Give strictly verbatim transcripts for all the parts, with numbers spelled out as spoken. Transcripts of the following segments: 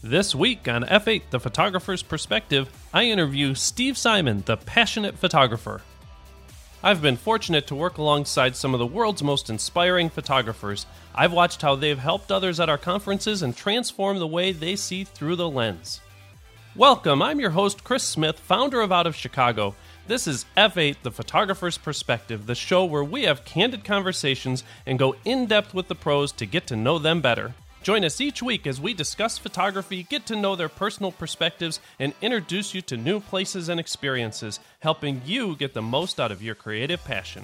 This week on F eight, The Photographer's Perspective, I interview Steve Simon, the passionate photographer. I've been fortunate to work alongside some of the world's most inspiring photographers. I've watched how they've helped others at our conferences and transformed the way they see through the lens. Welcome, I'm your host, Chris Smith, founder of Out of Chicago. This is F eight, The Photographer's Perspective, the show where we have candid conversations and go in-depth with the pros to get to know them better. Join us each week as we discuss photography, get to know their personal perspectives, and introduce you to new places and experiences, helping you get the most out of your creative passion.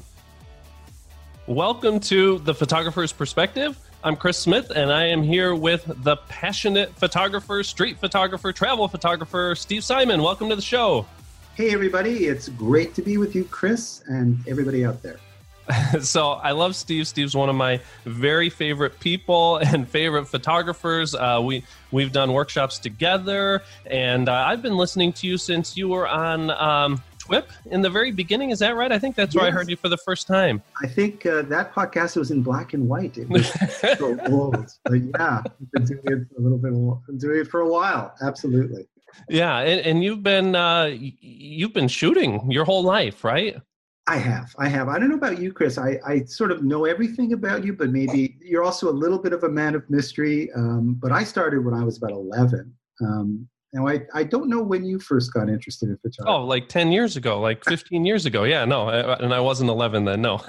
Welcome to The Photographer's Perspective. I'm Chris Smith, and I am here with the passionate photographer, street photographer, travel photographer, Steve Simon. Welcome to the show. Hey, everybody. It's great to be with you, Chris, and everybody out there. So I love Steve. Steve's one of my very favorite people and favorite photographers. Uh, we, we've done workshops together, and uh, I've been listening to you since you were on um, T W I P in the very beginning. Is that right? I think that's yes. where I heard you for the first time. I think uh, that podcast was in black and white. It was so old. But yeah, I've been doing it for a little bit, been doing it for a while. Absolutely. Yeah, and, and you've been uh, you've been shooting your whole life, right? I have. I have. I don't know about you, Chris. I, I sort of know everything about you, but maybe you're also a little bit of a man of mystery. Um, but I started when I was about eleven. Um, now, I, I don't know when you first got interested in photography. Oh, like ten years ago, like fifteen years ago. Yeah, no. I, and I wasn't eleven then, no.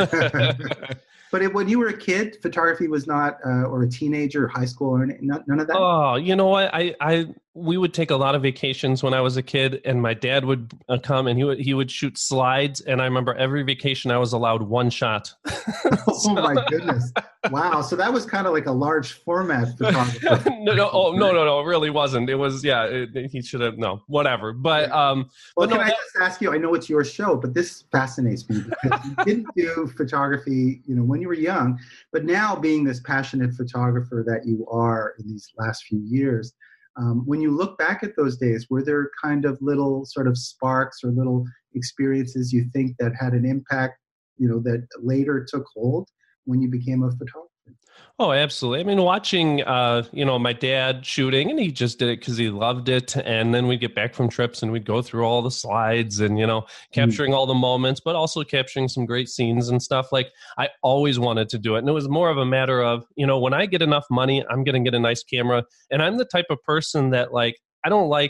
But it, when you were a kid, photography was not, uh, or a teenager, high school, or any, not, none of that? Oh, you know what? I, I, we would take a lot of vacations when I was a kid, and my dad would uh, come and he would, he would shoot slides. And I remember every vacation I was allowed one shot. Oh so, my goodness. Wow. So that was kind of like a large format photographer. no, no, oh, no, no, no, it really wasn't. It was, yeah, it, he should have, no, whatever. But, um, well, but can no, I just ask you, I know it's your show, but this fascinates me because you didn't do photography, you know, when you were young, but now being this passionate photographer that you are in these last few years, um, when you look back at those days, were there kind of little sort of sparks or little experiences you think that had an impact, you know, that later took hold when you became a photographer? Oh, absolutely. I mean, watching, uh, you know, my dad shooting, and he just did it because he loved it. And then we'd get back from trips and we'd go through all the slides and, you know, capturing mm. all the moments, but also capturing some great scenes and stuff. Like, I always wanted to do it. And it was more of a matter of, you know, when I get enough money, I'm going to get a nice camera. And I'm the type of person that, like, I don't like,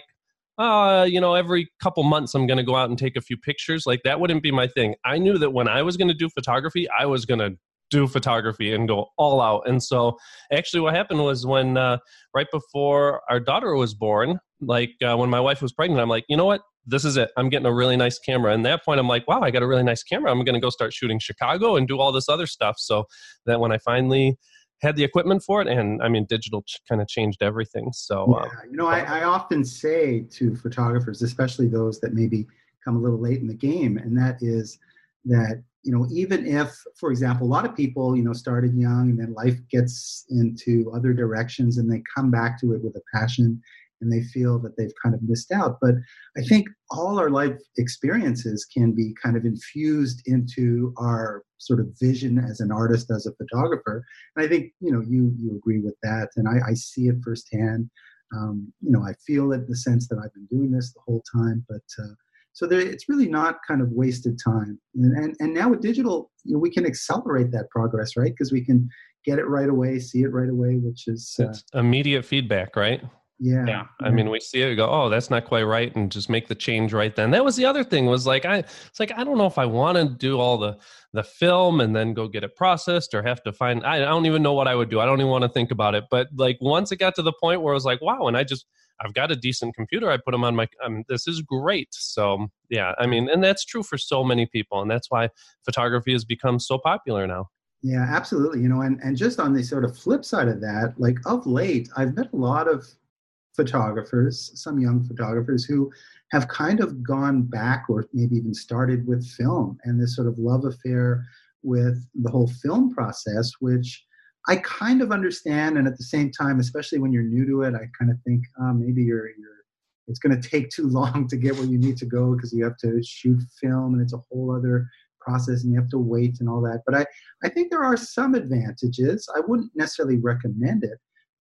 uh, you know, every couple months I'm going to go out and take a few pictures. Like, that wouldn't be my thing. I knew that when I was going to do photography, I was going to do photography and go all out. And so actually what happened was when uh, right before our daughter was born, like uh, when my wife was pregnant, I'm like, you know what? This is it. I'm getting a really nice camera. And at that point, I'm like, wow, I got a really nice camera. I'm going to go start shooting Chicago and do all this other stuff. So that when I finally had the equipment for it, and I mean, digital ch- kind of changed everything. So, yeah, um, you know, I, I often say to photographers, especially those that maybe come a little late in the game, and that is that, you know, even if, for example, a lot of people, you know, started young and then life gets into other directions and they come back to it with a passion and they feel that they've kind of missed out. But I think all our life experiences can be kind of infused into our sort of vision as an artist, as a photographer. And I think, you know, you you agree with that. And I, I see it firsthand. Um, you know, I feel it in the sense that I've been doing this the whole time, but uh, So there, it's really not kind of wasted time. And, and, and now with digital, you know, we can accelerate that progress, right? Because we can get it right away, see it right away, which is... Uh, it's immediate feedback, right? Yeah, yeah. I mean, we see it, we go, oh, that's not quite right, and just make the change right then. That was the other thing was like, I, it's like, I don't know if I want to do all the, the film and then go get it processed or have to find, I, I don't even know what I would do. I don't even want to think about it. But like, once it got to the point where I was like, wow, and I just, I've got a decent computer. I put them on my, um, this is great. So yeah, I mean, and that's true for so many people. And that's why photography has become so popular now. Yeah, absolutely. You know, and, and just on the sort of flip side of that, like of late, I've met a lot of photographers, some young photographers who have kind of gone back or maybe even started with film and this sort of love affair with the whole film process, which I kind of understand. And at the same time, especially when you're new to it, I kind of think uh, maybe you're, you're, it's going to take too long to get where you need to go because you have to shoot film and it's a whole other process and you have to wait and all that. But I, I think there are some advantages. I wouldn't necessarily recommend it.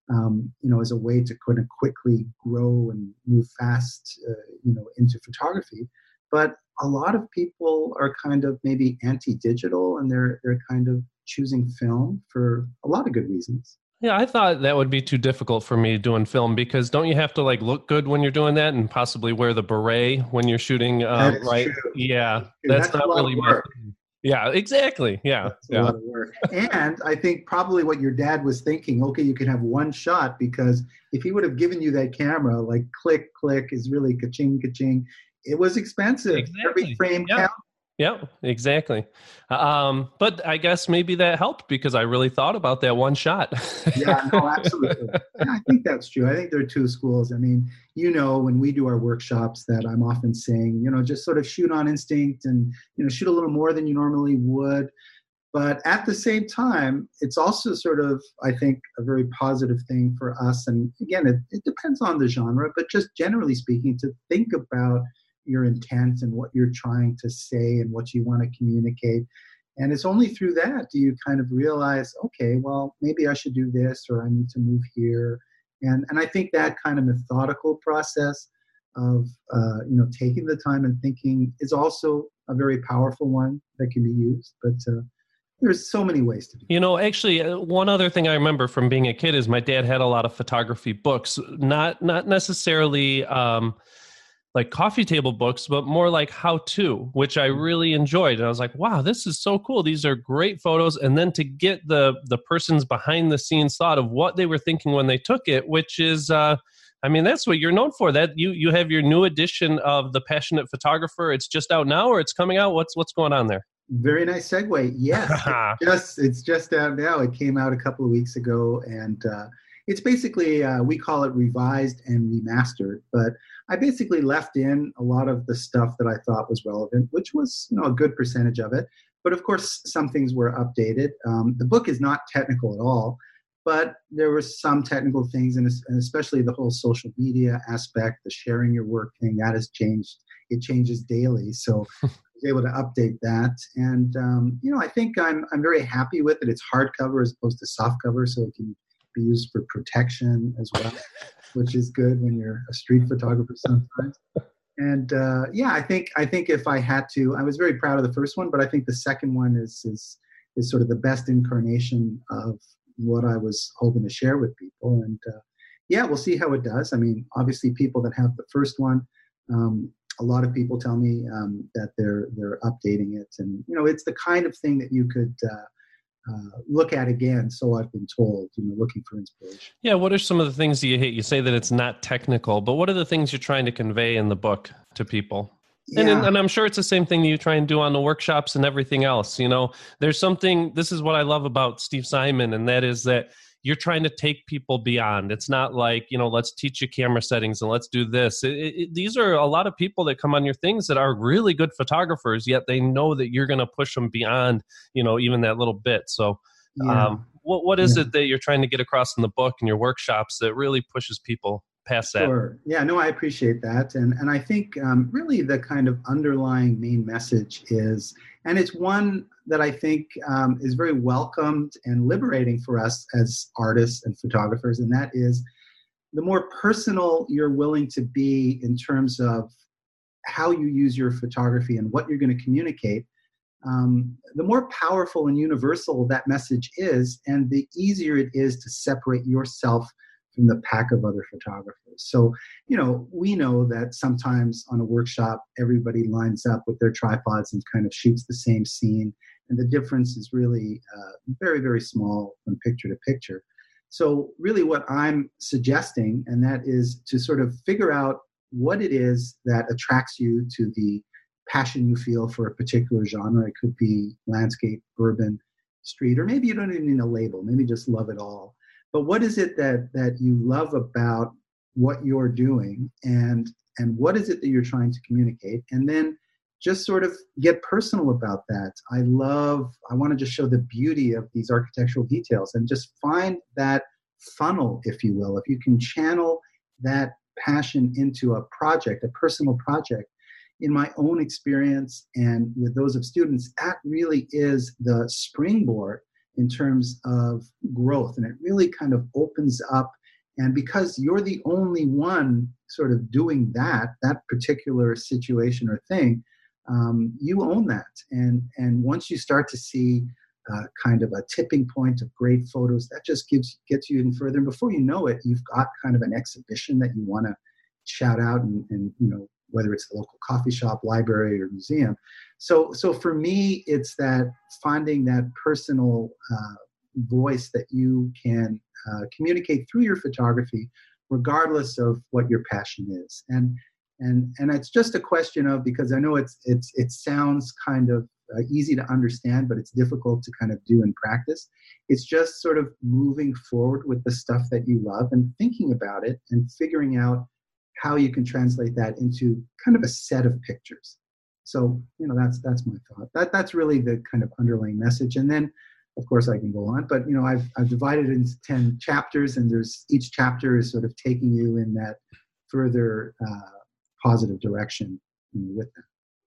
um, you know, as a way to kind of quickly grow and move fast, uh, you know, into photography. But a lot of people are kind of maybe anti-digital, and they're they're kind of choosing film for a lot of good reasons. Yeah, I thought that would be too difficult for me doing film because don't you have to like look good when you're doing that and possibly wear the beret when you're shooting, That um, is right? true. Yeah, That's that's a not lot of really my work. thing. Yeah, exactly. Yeah, That's a yeah. lot of work. And I think probably what your dad was thinking, okay, you can have one shot, because if he would have given you that camera, like click, click is really ka-ching, ka-ching. It was expensive. Every Exactly. frame Yeah. counts. Yeah, exactly. Um, but I guess maybe that helped because I really thought about that one shot. Yeah, no, absolutely. Yeah, I think that's true. I think there are two schools. I mean, you know, when we do our workshops, that I'm often saying, you know, just sort of shoot on instinct and, you know, shoot a little more than you normally would. But at the same time, it's also sort of, I think, a very positive thing for us. And again, it, it depends on the genre, but just generally speaking, to think about your intent and what you're trying to say and what you want to communicate. And it's only through that do you kind of realize, okay, well, maybe I should do this, or I need to move here. And, and I think that kind of methodical process of, uh, you know, taking the time and thinking is also a very powerful one that can be used. But uh, there's so many ways to do it. You know, actually, uh, one other thing I remember from being a kid is my dad had a lot of photography books, not not necessarily um, like coffee table books, but more like how to, which I really enjoyed. And I was like, wow, this is so cool. These are great photos. And then to get the the person's behind the scenes thought of what they were thinking when they took it, which is, uh, I mean, that's what you're known for. That you you have your new edition of The Passionate Photographer. It's just out now, or it's coming out. What's what's going on there? Very nice segue. Yes, it's just it's just out now. It came out a couple of weeks ago, and uh, it's basically uh, we call it revised and remastered. But I basically left in a lot of the stuff that I thought was relevant, which was, you know, a good percentage of it. But of course, some things were updated. Um, the book is not technical at all, but there were some technical things, and especially the whole social media aspect, the sharing your work thing, that has changed. It changes daily, so I was able to update that. And um, you know, I think I'm I'm very happy with it. It's hardcover as opposed to softcover, so it can be used for protection as well, which is good when you're a street photographer sometimes. And uh, yeah, I think I think if I had to, I was very proud of the first one, but I think the second one is is is sort of the best incarnation of what I was hoping to share with people. And uh, yeah, we'll see how it does. I mean, obviously, people that have the first one, um, a lot of people tell me um, that they're they're updating it, and you know, it's the kind of thing that you could uh, uh, look at again. So I've been told, you know, looking for inspiration. Yeah, what are some of the things you hate? You say that it's not technical, but what are the things you're trying to convey in the book to people? And, Yeah, and I'm sure it's the same thing that you try and do on the workshops and everything else. You know, there's something, this is what I love about Steve Simon, and that is that you're trying to take people beyond. It's not like, you know, let's teach you camera settings and let's do this. It, it, these are a lot of people that come on your things that are really good photographers, yet they know that you're going to push them beyond, you know, even that little bit. So yeah, um, what what is yeah. it that you're trying to get across in the book and your workshops that really pushes people past that? Sure. Yeah, no, I appreciate that. And and I think um, really the kind of underlying main message is, and it's one that I think um, is very welcomed and liberating for us as artists and photographers, and that is the more personal you're willing to be in terms of how you use your photography and what you're going to communicate, um, the more powerful and universal that message is, and the easier it is to separate yourself from the pack of other photographers. So, you know, we know that sometimes on a workshop, everybody lines up with their tripods and kind of shoots the same scene. And the difference is really uh, very, very small from picture to picture. So really what I'm suggesting, and that is to sort of figure out what it is that attracts you to the passion you feel for a particular genre. It could be landscape, urban, street, or maybe you don't even need a label, maybe just love it all. But what is it that that you love about what you're doing, and and what is it that you're trying to communicate? And then just sort of get personal about that. I love, I want to just show the beauty of these architectural details and just find that funnel, if you will. If you can channel that passion into a project, a personal project, in my own experience and with those of students, that really is the springboard in terms of growth. And it really kind of opens up And because you're the only one sort of doing that, that particular situation or thing, um, you own that. And, and once you start to see uh, kind of a tipping point of great photos, that just gives gets you even further. And before you know it, you've got kind of an exhibition that you want to shout out, and, and you know, whether it's the local coffee shop, library, or museum. So, so for me, it's that finding that personal uh, voice that you can uh, communicate through your photography, regardless of what your passion is. And and and it's just a question of, because I know it's it's it sounds kind of uh, easy to understand, but it's difficult to kind of do in practice. It's just sort of moving forward with the stuff that you love and thinking about it and figuring out how you can translate that into kind of a set of pictures. So, you know, that's that's my thought. That that's really the kind of underlying message. And then, of course, I can go on, but you know, I've I've divided it into ten chapters, and there's each chapter is sort of taking you in that further uh, positive direction, you know, with them.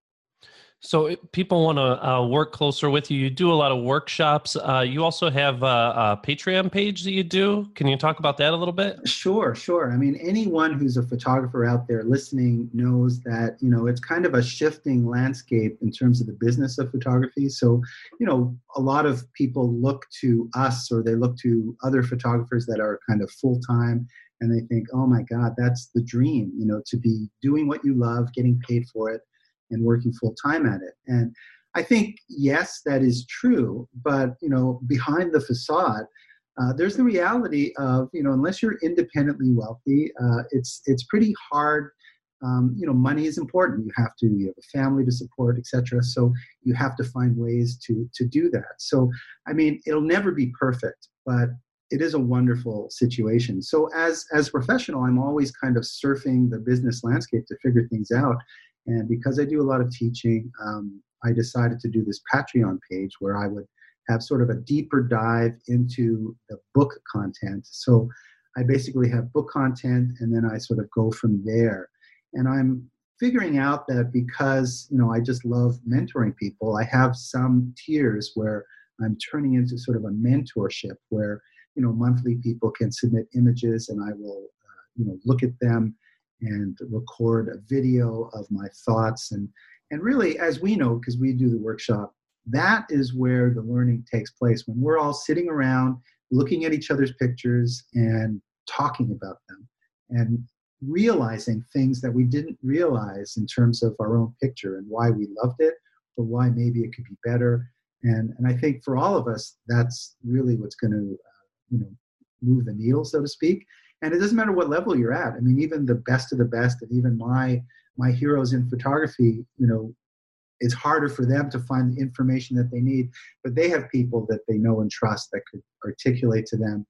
So if people want to uh, work closer with you. You do a lot of workshops. Uh, you also have a, a Patreon page that you do. Can you talk about that a little bit? Sure, sure. I mean, anyone who's a photographer out there listening knows that, you know, it's kind of a shifting landscape in terms of the business of photography. So, you know, a lot of people look to us, or they look to other photographers that are kind of full-time, and they think, oh my God, that's the dream, you know, to be doing what you love, getting paid for it, and working full time at it. And I think, yes, that is true. But, you know, behind the facade, uh, there's the reality of, you know, unless you're independently wealthy, uh, it's it's pretty hard. Um, you know, money is important. You have to, you have a family to support, et cetera. So you have to find ways to to do that. So, I mean, it'll never be perfect, but it is a wonderful situation. So as as a professional, I'm always kind of surfing the business landscape to figure things out. And because I do a lot of teaching, um, I decided to do this Patreon page where I would have sort of a deeper dive into the book content. So I basically have book content, and then I sort of go from there. And I'm figuring out that because, you know, I just love mentoring people, I have some tiers where I'm turning into sort of a mentorship where, you know, monthly people can submit images, and I will, uh, you know, look at them and record a video of my thoughts. And, and really, as we know, because we do the workshop, that is where the learning takes place, when we're all sitting around looking at each other's pictures and talking about them and realizing things that we didn't realize in terms of our own picture and why we loved it, or why maybe it could be better. And, and I think for all of us, that's really what's going to, uh, you know, move the needle, so to speak. And it doesn't matter what level you're at. I mean, even the best of the best, and even my my heroes in photography, you know, it's harder for them to find the information that they need, but they have people that they know and trust that could articulate to them,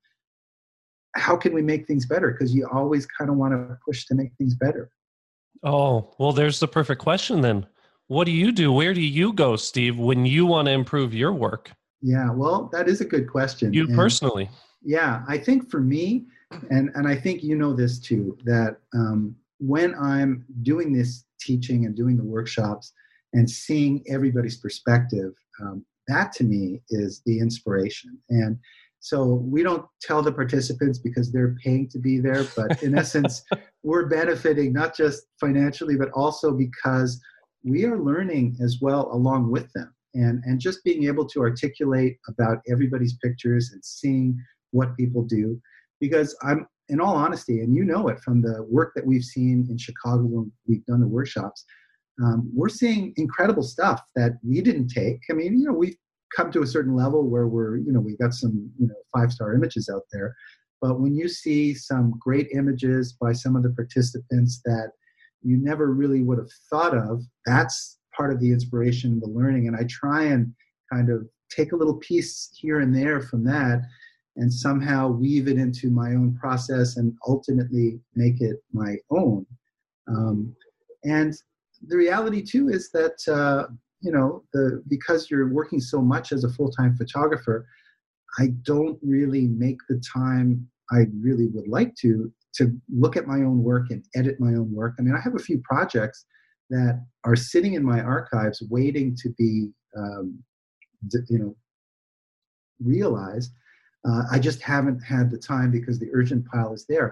how can we make things better? Because you always kind of want to push to make things better. Oh, well, there's the perfect question then. What do you do? Where do you go, Steve, when you want to improve your work? Yeah, well, that is a good question. You and personally? Yeah, I think for me, and, and I think you know this too, that um, when I'm doing this teaching and doing the workshops and seeing everybody's perspective, um, that to me is the inspiration. And so we don't tell the participants because they're paying to be there, but in essence, we're benefiting not just financially, but also because we are learning as well along with them. And, and just being able to articulate about everybody's pictures and seeing what people do. Because I'm, in all honesty, and you know it from the work that we've seen in Chicago when we've done the workshops, um, we're seeing incredible stuff that we didn't take. I mean, you know, we've come to a certain level where we're, you know, we've got some, you know, five-star images out there. But when you see some great images by some of the participants that you never really would have thought of, that's part of the inspiration, the learning. And I try and kind of take a little piece here and there from that and somehow weave it into my own process and ultimately make it my own. Um, and the reality too is that, uh, you know, the because you're working so much as a full-time photographer, I don't really make the time I really would like to, to look at my own work and edit my own work. I mean, I have a few projects that are sitting in my archives waiting to be, um, you know, realized. Uh, I just haven't had the time because the urgent pile is there.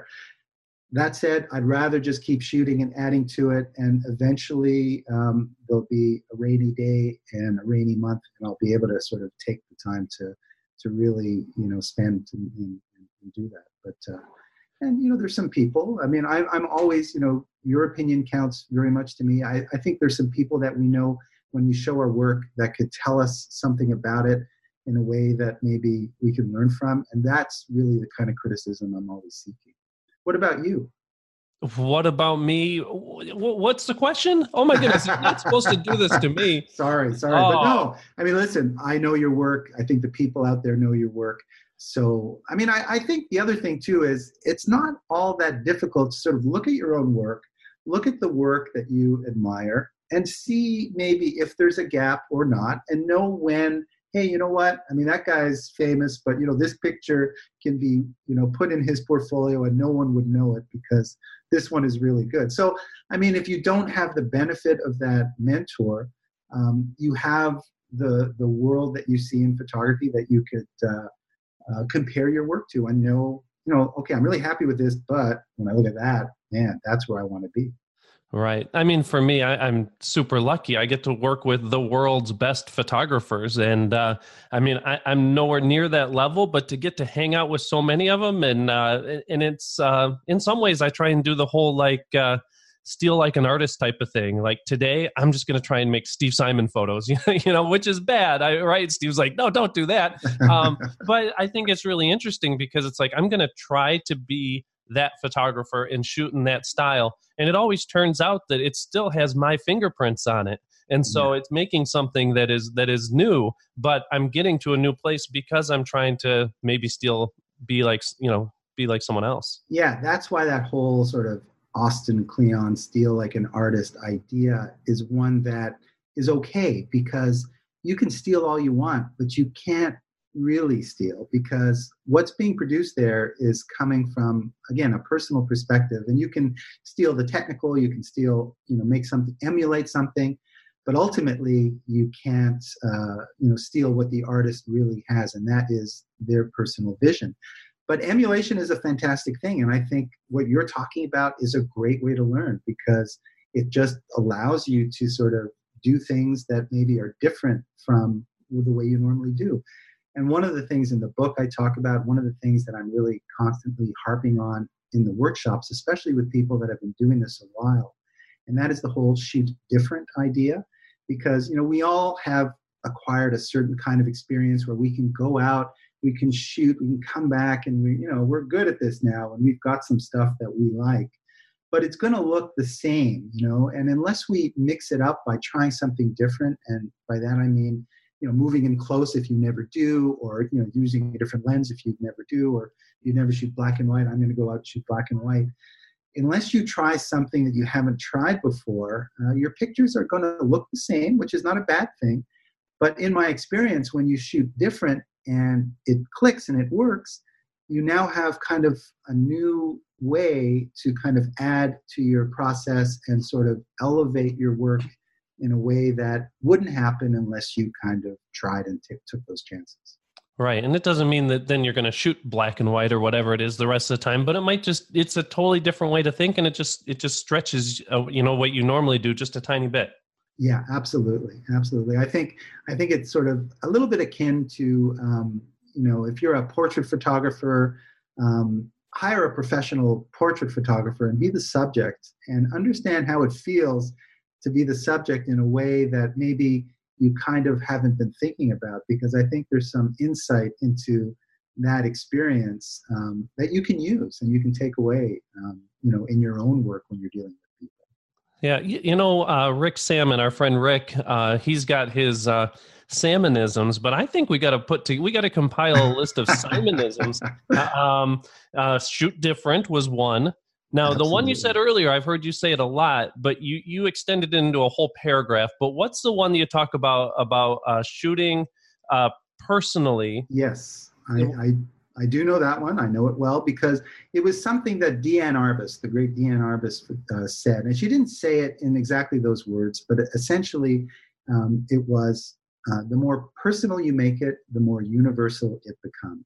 That said, I'd rather just keep shooting and adding to it, and eventually um, there'll be a rainy day and a rainy month, and I'll be able to sort of take the time to to really, you know, spend and, and, and do that. But uh, and you know, there's some people. I mean, I, I'm always, you know, your opinion counts very much to me. I, I think there's some people that we know when we show our work that could tell us something about it in a way that maybe we can learn from, and that's really the kind of criticism I'm always seeking. What about you? What about me? What's the question? Oh my goodness, you're not supposed to do this to me. sorry, sorry. Oh. But no, I mean, listen, I know your work. I think the people out there know your work. So, I mean, I, I think the other thing too is it's not all that difficult to sort of look at your own work, look at the work that you admire, and see maybe if there's a gap or not, and know when, hey, you know what? I mean, that guy's famous, but, you know, this picture can be, you know, put in his portfolio and no one would know it because this one is really good. So, I mean, if you don't have the benefit of that mentor, um, you have the the world that you see in photography that you could uh, uh, compare your work to and know, you know, okay, I'm really happy with this, but when I look at that, man, that's where I want to be. Right. I mean, for me, I, I'm super lucky. I get to work with the world's best photographers. And uh, I mean, I, I'm nowhere near that level, but to get to hang out with so many of them. And uh, and it's uh, in some ways, I try and do the whole like uh, steal like an artist type of thing. Like today, I'm just going to try and make Steve Simon photos, you know, which is bad. I, right. Steve's like, no, don't do that. Um, but I think it's really interesting because it's like, I'm going to try to be that photographer and shoot in that style. And it always turns out that it still has my fingerprints on it. And so yeah. It's making something that is that is new, but I'm getting to a new place because I'm trying to maybe still be like, you know, be like someone else. Yeah, that's why that whole sort of Austin Kleon steal like an artist idea is one that is okay, because you can steal all you want, but you can't really steal, because what's being produced there is coming from, again, a personal perspective. And you can steal the technical, you can steal, you know, make something, emulate something, but ultimately you can't, uh, you know, steal what the artist really has, and that is their personal vision. But emulation is a fantastic thing, and I think what you're talking about is a great way to learn, because it just allows you to sort of do things that maybe are different from the way you normally do. And one of the things in the book I talk about, one of the things that I'm really constantly harping on in the workshops, especially with people that have been doing this a while, and that is the whole shoot different idea. Because, you know, we all have acquired a certain kind of experience where we can go out, we can shoot, we can come back, and we, you know, we're good at this now, and we've got some stuff that we like. But it's going to look the same, you know, and unless we mix it up by trying something different, and by that I mean, you know, moving in close if you never do, or, you know, using a different lens if you never do, or you never shoot black and white, I'm going to go out and shoot black and white. Unless you try something that you haven't tried before, uh, your pictures are going to look the same, which is not a bad thing. But in my experience, when you shoot different and it clicks and it works, you now have kind of a new way to kind of add to your process and sort of elevate your work in a way that wouldn't happen unless you kind of tried and t- took those chances. Right. And it doesn't mean that then you're going to shoot black and white or whatever it is the rest of the time, but it might just, it's a totally different way to think. And it just, it just stretches, uh, you know, what you normally do just a tiny bit. Yeah, absolutely. Absolutely. I think, I think it's sort of a little bit akin to, um, you know, if you're a portrait photographer, um, hire a professional portrait photographer and be the subject and understand how it feels to be the subject in a way that maybe you kind of haven't been thinking about, because I think there's some insight into that experience um, that you can use and you can take away, um, you know, in your own work when you're dealing with people. Yeah. You, you know, uh, Rick Salmon, our friend Rick, uh, he's got his uh, Salmonisms, but I think we got to put to, we got to compile a list of Simonisms. uh, um, uh, shoot different was one. Now, Absolutely. The one you said earlier, I've heard you say it a lot, but you, you extended it into a whole paragraph. But what's the one that you talk about, about uh, shooting uh, personally? Yes, I, I I do know that one. I know it well because it was something that Deanne Arbus, the great Deanne Arbus, uh, said. And she didn't say it in exactly those words, but essentially um, it was uh, the more personal you make it, the more universal it becomes.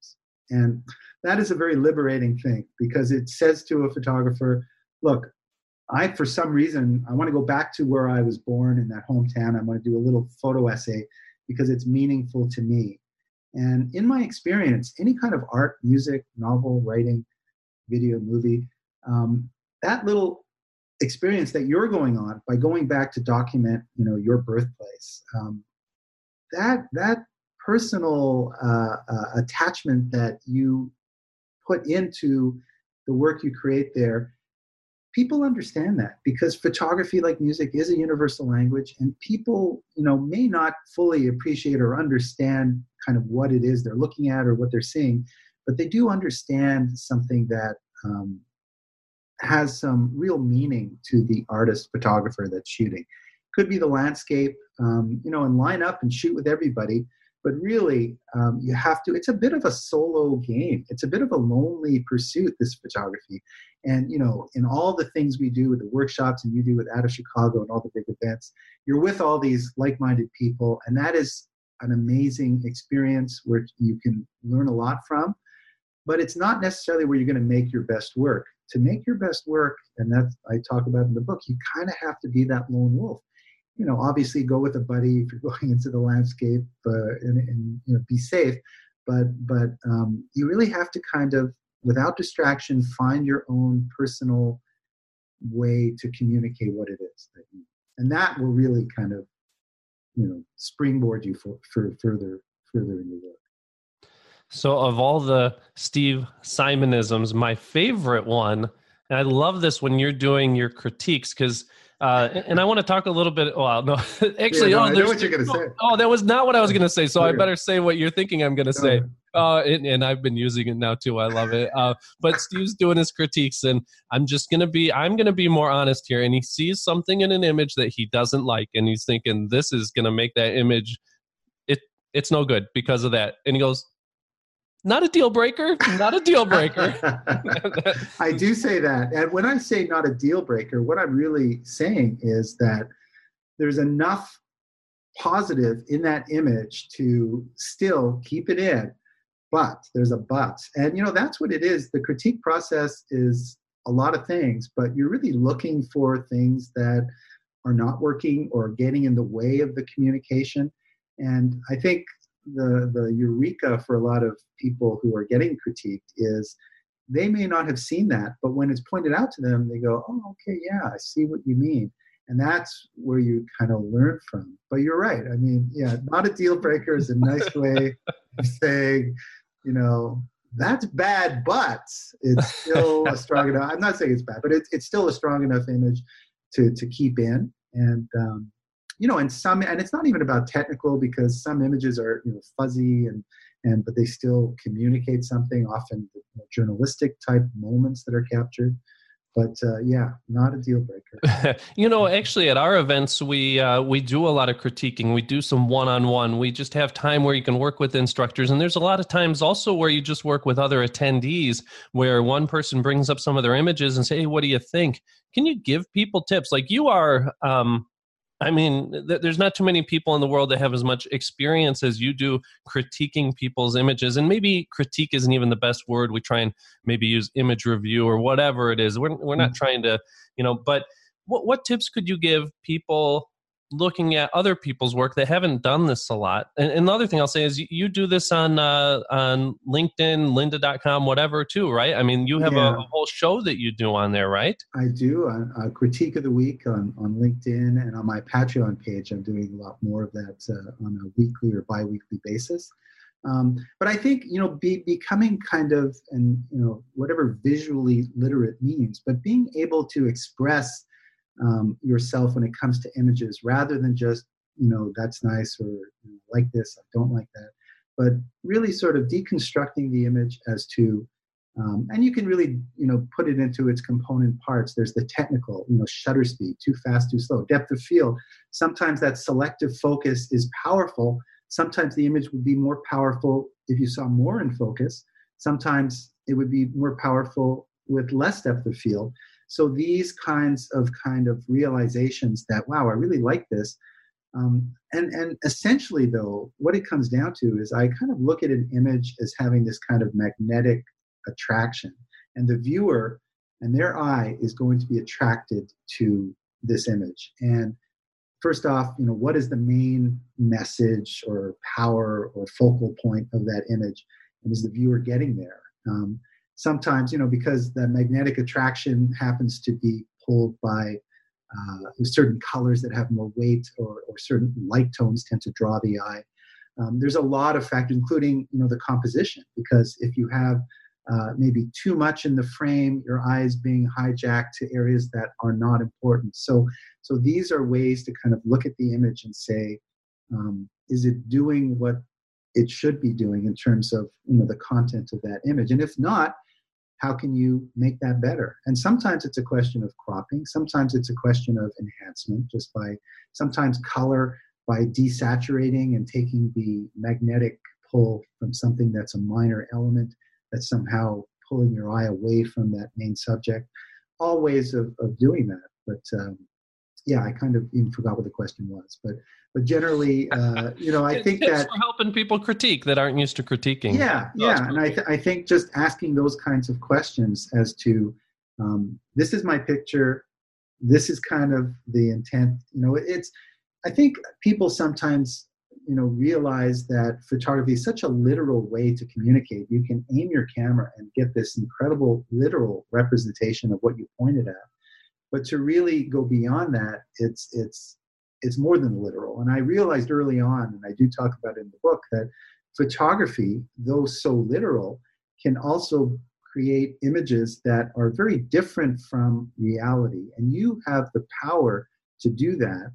And that is a very liberating thing, because it says to a photographer, look, I, for some reason, I want to go back to where I was born in that hometown. I want to do a little photo essay because it's meaningful to me. And in my experience, any kind of art, music, novel, writing, video, movie, um, that little experience that you're going on by going back to document, you know, your birthplace, um, that that personal uh, uh, attachment that you put into the work you create there, people understand that, because photography, like music, is a universal language, and people, you know, may not fully appreciate or understand kind of what it is they're looking at or what they're seeing, but they do understand something that um, has some real meaning to the artist photographer that's shooting. Could be the landscape, um, you know, and line up and shoot with everybody. But really, um, you have to, it's a bit of a solo game. It's a bit of a lonely pursuit, this photography. And, you know, in all the things we do with the workshops and you do with Out of Chicago and all the big events, you're with all these like-minded people. And that is an amazing experience where you can learn a lot from. But it's not necessarily where you're going to make your best work. To make your best work, and that I talk about in the book, you kind of have to be that lone wolf. You know, obviously go with a buddy if you're going into the landscape uh, and, and you know, be safe. But but um, you really have to kind of, without distraction, find your own personal way to communicate what it is that you, and that will really kind of, you know, springboard you for, for further further in your work. So of all the Steve Simonisms, my favorite one, and I love this when you're doing your critiques, because Uh, and I want to talk a little bit. Well, no, actually, yeah, no, oh, I know what you're going to say. Oh, that was not what I was going to say. So okay. I better say what you're thinking I'm going to say. Uh, and, and I've been using it now too. I love it. Uh, but Steve's doing his critiques, and I'm just going to be, I'm going to be more honest here. And he sees something in an image that he doesn't like, and he's thinking this is going to make that image, it, it's no good because of that. And he goes, not a deal breaker, not a deal breaker. I do say that. And when I say not a deal breaker, what I'm really saying is that there's enough positive in that image to still keep it in, but there's a but. And, you know, that's what it is. The critique process is a lot of things, but you're really looking for things that are not working or getting in the way of the communication. And I think the the eureka for a lot of people who are getting critiqued is they may not have seen that, but when it's pointed out to them, they go, oh, okay, yeah, I see what you mean. And that's where you kind of learn from. But you're right. I mean, yeah, not a deal breaker is a nice way of saying, you know, that's bad, but it's still a strong enough. I'm not saying it's bad, but it's it's still a strong enough image to to keep in. And um, you know, and some, and it's not even about technical, because some images are, you know, fuzzy and, and, but they still communicate something, often you know, journalistic type moments that are captured. But uh, yeah, not a deal breaker. You know, actually at our events, we, uh, we do a lot of critiquing. We do some one-on-one. We just have time where you can work with instructors. And there's a lot of times also where you just work with other attendees, where one person brings up some of their images and say, hey, what do you think? Can you give people tips? Like you are, um, I mean, th- there's not too many people in the world that have as much experience as you do critiquing people's images. And maybe critique isn't even the best word. We try and maybe use image review or whatever it is. We're we're not mm-hmm. trying to, you know, but what what tips could you give people looking at other people's work that haven't done this a lot? And, and the other thing I'll say is you, you do this on uh, on LinkedIn, lynda dot com, whatever too, right? I mean, you have yeah. a, a whole show that you do on there, right? I do. A, a critique of the week on, on LinkedIn, and on my Patreon page, I'm doing a lot more of that uh, on a weekly or bi-weekly basis. Um, but I think, you know, be, becoming kind of, and, you know, whatever visually literate means, but being able to express Um, yourself when it comes to images, rather than just, you know, that's nice, or you know, like this, I don't like that, but really sort of deconstructing the image as to, um, and you can really, you know, put it into its component parts. There's the technical, you know, shutter speed, too fast, too slow, depth of field. Sometimes that selective focus is powerful. Sometimes the image would be more powerful if you saw more in focus. Sometimes it would be more powerful with less depth of field. So these kinds of kind of realizations that, wow, I really like this, Um, and, and essentially, though, what it comes down to is I kind of look at an image as having this kind of magnetic attraction. And the viewer and their eye is going to be attracted to this image. And first off, you know, what is the main message or power or focal point of that image? And is the viewer getting there? Um, sometimes, you know, because the magnetic attraction happens to be pulled by uh, certain colors that have more weight, or, or certain light tones tend to draw the eye. Um, there's a lot of factors, including, you know, the composition, because if you have uh, maybe too much in the frame, your eye is being hijacked to areas that are not important. So, so these are ways to kind of look at the image and say, um, is it doing what it should be doing in terms of, you know, the content of that image? And if not, how can you make that better? And sometimes it's a question of cropping. Sometimes it's a question of enhancement, just by sometimes color, by desaturating and taking the magnetic pull from something that's a minor element that's somehow pulling your eye away from that main subject. All ways of, of doing that. But um, yeah, I kind of even forgot what the question was. But but generally, uh, you know, I think Tips that for helping people critique that aren't used to critiquing. Yeah, yeah, and I th- I think just asking those kinds of questions as to um, this is my picture, this is kind of the intent. You know, it's I think people sometimes, you know, realize that photography is such a literal way to communicate. You can aim your camera and get this incredible literal representation of what you pointed at. But to really go beyond that, it's it's it's more than literal. And I realized early on, and I do talk about it in the book, that photography, though so literal, can also create images that are very different from reality. And you have the power to do that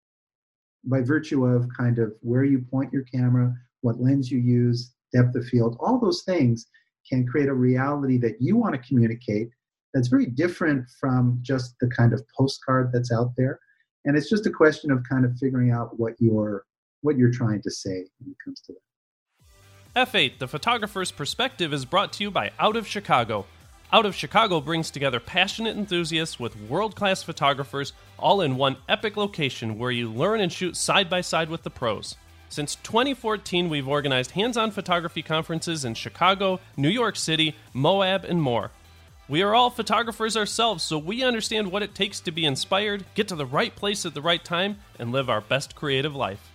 by virtue of kind of where you point your camera, what lens you use, depth of field. All those things can create a reality that you want to communicate that's very different from just the kind of postcard that's out there. And it's just a question of kind of figuring out what you're what you're trying to say when it comes to that. F eight, The Photographer's Perspective, is brought to you by Out of Chicago. Out of Chicago brings together passionate enthusiasts with world-class photographers, all in one epic location where you learn and shoot side by side with the pros. Since twenty fourteen, we've organized hands-on photography conferences in Chicago, New York City, Moab, and more. We are all photographers ourselves, so we understand what it takes to be inspired, get to the right place at the right time, and live our best creative life.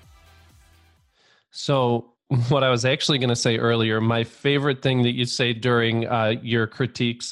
So, what I was actually going to say earlier, my favorite thing that you say during uh, your critiques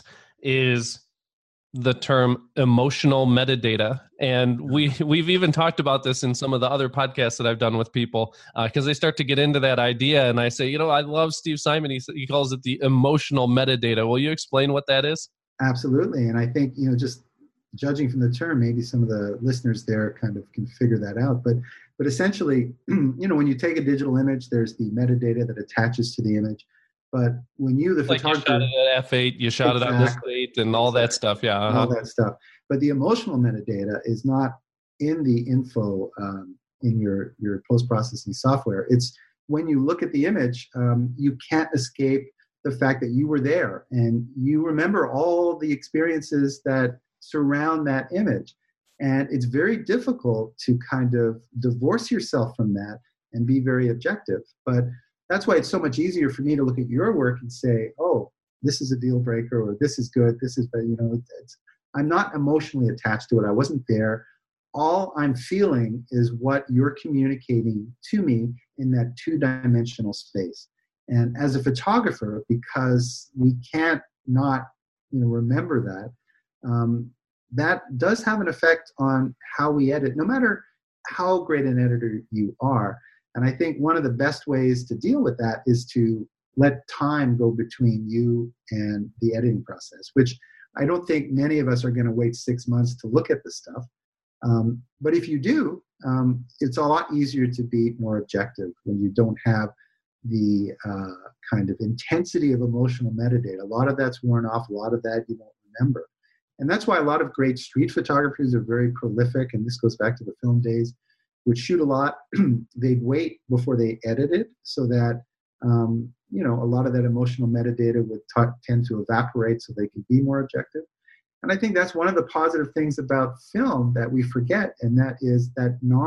is the term emotional metadata. And we, we've even talked about this in some of the other podcasts that I've done with people, because uh, they start to get into that idea. And I say, you know, I love Steve Simon. He, he calls it the emotional metadata. Will you explain what that is? Absolutely. And I think, you know, just judging from the term, maybe some of the listeners there kind of can figure that out. But but essentially, you know, when you take a digital image, there's the metadata that attaches to the image. But when you, the like photographer, you shot it at F eight, you shot exactly, it on this date, and all exactly, that stuff, yeah, uh-huh. all that stuff. But the emotional metadata is not in the info um, in your your post processing software. It's when you look at the image, um, you can't escape the fact that you were there and you remember all the experiences that surround that image. And it's very difficult to kind of divorce yourself from that and be very objective. But that's why it's so much easier for me to look at your work and say, oh, this is a deal breaker, or this is good, this is, you know, it's, I'm not emotionally attached to it. I wasn't there. All I'm feeling is what you're communicating to me in that two-dimensional space. And as a photographer, because we can't not, you know, remember that, um, that does have an effect on how we edit, no matter how great an editor you are. And I think one of the best ways to deal with that is to let time go between you and the editing process, which I don't think many of us are going to wait six months to look at this stuff. Um, but if you do, um, it's a lot easier to be more objective when you don't have the uh, kind of intensity of emotional metadata. A lot of that's worn off. A lot of that you don't remember. And that's why a lot of great street photographers are very prolific. And this goes back to the film days, would shoot a lot. They'd wait before they edit it so that, um, you know, a lot of that emotional metadata would t- tend to evaporate so they could be more objective. And I think that's one of the positive things about film that we forget, and that is that non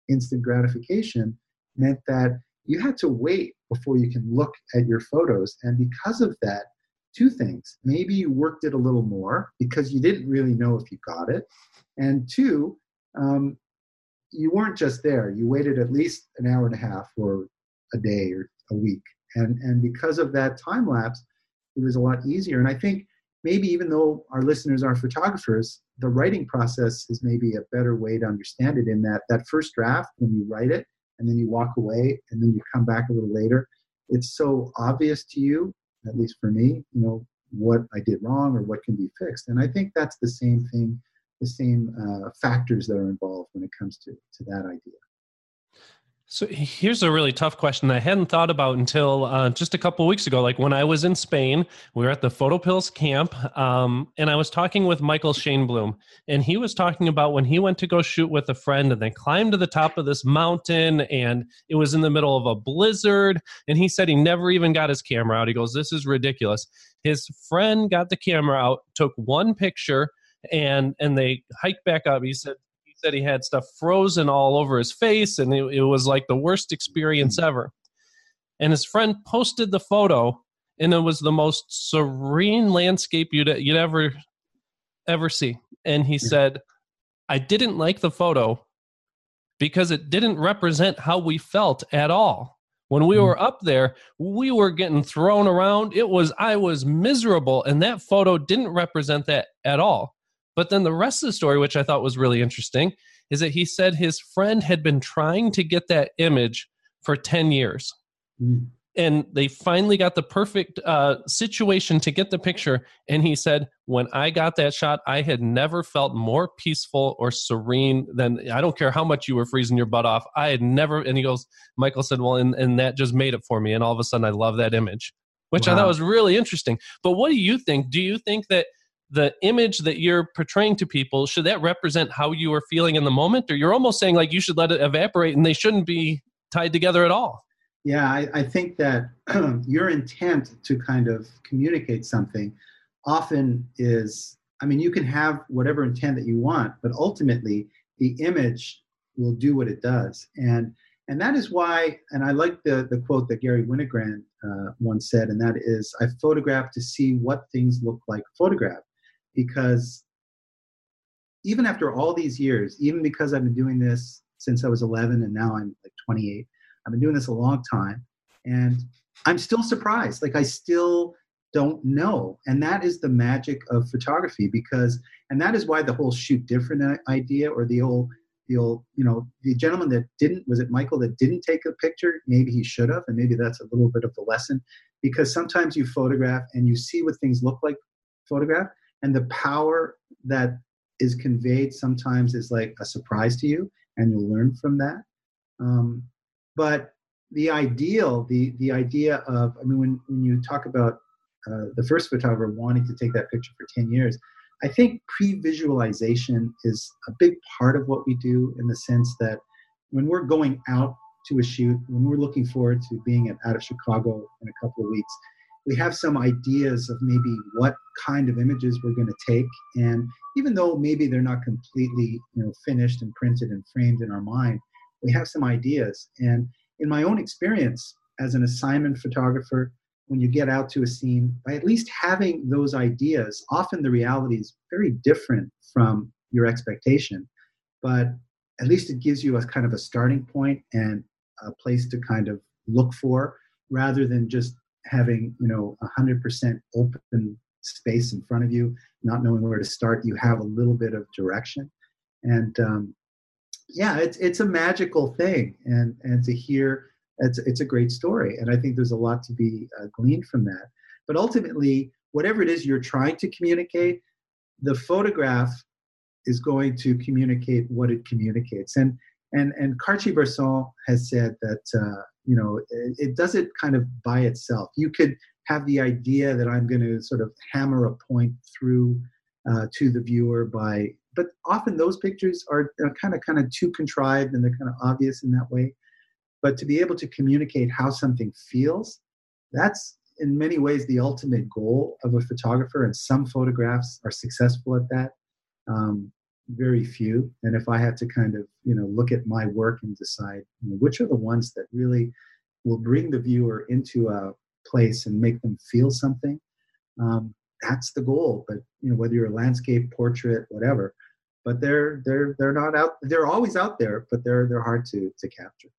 instant gratification meant that you had to wait before you can look at your photos. And because of that, two things. Maybe you worked it a little more because you didn't really know if you got it. And two, um, you weren't just there. You waited at least an hour and a half or a day or a week. And, and because of that time lapse, it was a lot easier. And I think maybe even though our listeners are photographers, the writing process is maybe a better way to understand it, in that that first draft, when you write it and then you walk away and then you come back a little later, it's so obvious to you, at least for me, you know, what I did wrong or what can be fixed. And I think that's the same thing, the same uh, factors that are involved when it comes to, to that idea. So here's a really tough question I hadn't thought about until uh, just a couple of weeks ago. Like when I was in Spain, we were at the PhotoPills camp, um, and I was talking with Michael Shainblum, and he was talking about when he went to go shoot with a friend, and they climbed to the top of this mountain, and it was in the middle of a blizzard, and he said he never even got his camera out. He goes, "This is ridiculous." His friend got the camera out, took one picture, and and they hiked back up. He said, said he had stuff frozen all over his face, and it, it was like the worst experience ever. And his friend posted the photo, and it was the most serene landscape you'd you'd ever ever see. And he said, "I didn't like the photo because it didn't represent how we felt at all. When we were up there, we were getting thrown around. It was I was miserable, and that photo didn't represent that at all." But then the rest of the story, which I thought was really interesting, is that he said his friend had been trying to get that image for ten years. Mm. And they finally got the perfect uh, situation to get the picture. And he said, when I got that shot, I had never felt more peaceful or serene than, I don't care how much you were freezing your butt off. I had never, and he goes, Michael said, well, and, and that just made it for me. And all of a sudden I love that image, which wow. I thought was really interesting. But what do you think? Do you think that the image that you're portraying to people, should that represent how you are feeling in the moment? Or you're almost saying like you should let it evaporate and they shouldn't be tied together at all? Yeah, I, I think that your intent to kind of communicate something often is, I mean, you can have whatever intent that you want, but ultimately the image will do what it does. And and that is why, and I like the, the quote that Gary Winogrand uh, once said, and that is, I photograph to see what things look like photographed. Because even after all these years, even because I've been doing this since I was eleven and now I'm like twenty-eight, I've been doing this a long time, and I'm still surprised. Like I still don't know. And that is the magic of photography, because, and that is why the whole shoot different idea, or the old, the old, you know, the gentleman that didn't, was it Michael that didn't take a picture? Maybe he should have, and maybe that's a little bit of the lesson, because sometimes you photograph and you see what things look like photographed. And the power that is conveyed sometimes is like a surprise to you, and you'll learn from that. Um, but the ideal, the the idea of, I mean, when, when you talk about uh, the first photographer wanting to take that picture for ten years, I think pre-visualization is a big part of what we do, in the sense that when we're going out to a shoot, when we're looking forward to being out of Chicago in a couple of weeks, we have some ideas of maybe what kind of images we're going to take. And even though maybe they're not completely, you know, finished and printed and framed in our mind, we have some ideas. And in my own experience as an assignment photographer, when you get out to a scene, by at least having those ideas, often the reality is very different from your expectation. But at least it gives you a kind of a starting point and a place to kind of look for, rather than just having, you know, one hundred percent open space in front of you, not knowing where to start. You have a little bit of direction. And um, yeah, it's it's a magical thing. And and to hear, it's, it's a great story. And I think there's a lot to be uh, gleaned from that. But ultimately, whatever it is you're trying to communicate, the photograph is going to communicate what it communicates. And and and Cartier-Bresson has said that, uh, you know, it, it does it kind of by itself. You could have the idea that I'm going to sort of hammer a point through uh, to the viewer by, but often those pictures are kind of kind of too contrived, and they're kind of obvious in that way. But to be able to communicate how something feels, that's in many ways the ultimate goal of a photographer, and some photographs are successful at that. Um, very few. And if I had to kind of, you know, look at my work and decide, you know, which are the ones that really will bring the viewer into a place and make them feel something, um, that's the goal. But, you know, whether you're a landscape, portrait, whatever, but they're they're they're not out. They're always out there, but they're they're hard to to capture.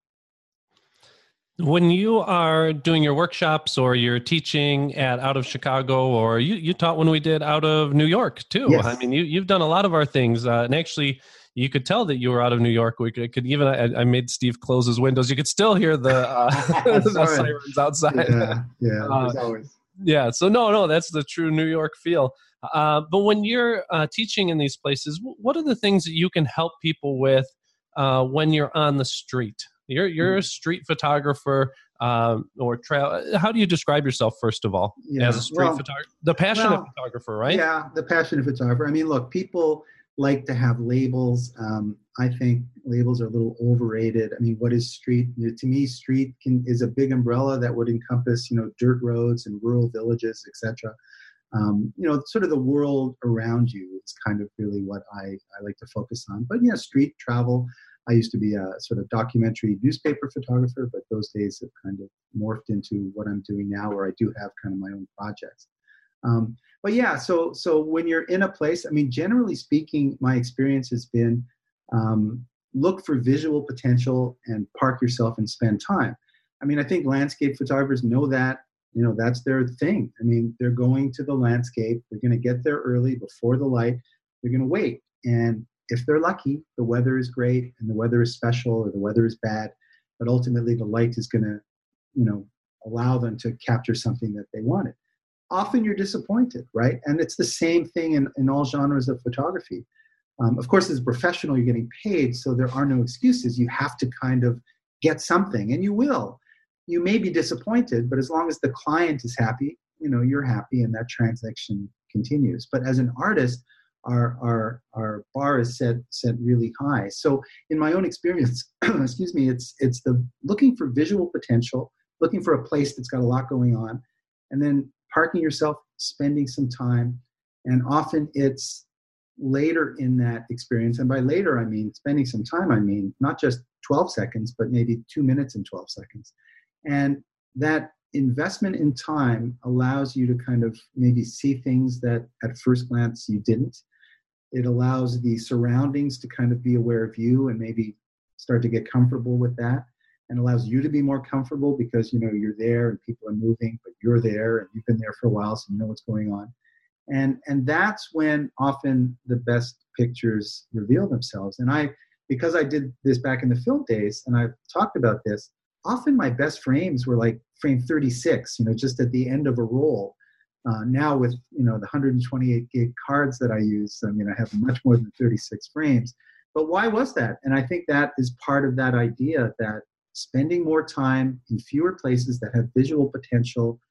When you are doing your workshops or you're teaching at out of Chicago, or you, you taught when we did out of New York too. Yes. I mean, you, you've done a lot of our things. Uh, and actually, you could tell that you were out of New York. We could, could even, I, I made Steve close his windows. You could still hear the, uh, the sirens outside. Yeah, yeah, uh, always. Yeah. So no, no, that's the true New York feel. Uh, but when you're uh, teaching in these places, what are the things that you can help people with uh, when you're on the street? You're you're a street photographer, um, or trail. How do you describe yourself, first of all, yeah. as a street well, photographer? The passionate well, photographer, right? Yeah, the passionate photographer. I mean, look, people like to have labels. Um, I think labels are a little overrated. I mean, what is street? To me, street can, is a big umbrella that would encompass, you know, dirt roads and rural villages, et cetera. Um, you know, sort of the world around you is kind of really what I, I like to focus on. But yeah, street travel. I used to be a sort of documentary newspaper photographer, but those days have kind of morphed into what I'm doing now, where I do have kind of my own projects. Um, but yeah, so so when you're in a place, I mean, generally speaking, my experience has been um, look for visual potential and park yourself and spend time. I mean, I think landscape photographers know that, you know, that's their thing. I mean, they're going to the landscape, they're going to get there early before the light, they're going to wait. And if they're lucky, the weather is great and the weather is special, or the weather is bad, but ultimately the light is going to, you know, allow them to capture something that they wanted. Often you're disappointed, right? And it's the same thing in, in all genres of photography. Um, of course, as a professional, you're getting paid, so there are no excuses. You have to kind of get something, and you will. You may be disappointed, but as long as the client is happy, you know, you're happy, and that transaction continues. But as an artist, our our our bar is set set really high. So in my own experience, excuse me, it's it's the looking for visual potential, looking for a place that's got a lot going on, and then parking yourself, spending some time. And often it's later in that experience, and by later I mean spending some time, I mean not just twelve seconds, but maybe two minutes and twelve seconds. And that investment in time allows you to kind of maybe see things that at first glance you didn't. It allows the surroundings to kind of be aware of you and maybe start to get comfortable with that, and allows you to be more comfortable because, you know, you're there and people are moving, but you're there and you've been there for a while, so you know what's going on. And and that's when often the best pictures reveal themselves. And I, because I did this back in the film days, and I've talked about this, often my best frames were like frame thirty-six, you know, just at the end of a roll. Uh, now with, you know, the one hundred twenty-eight gig cards that I use, I mean, I have much more than thirty-six frames. But why was that? And I think that is part of that idea that spending more time in fewer places that have visual potential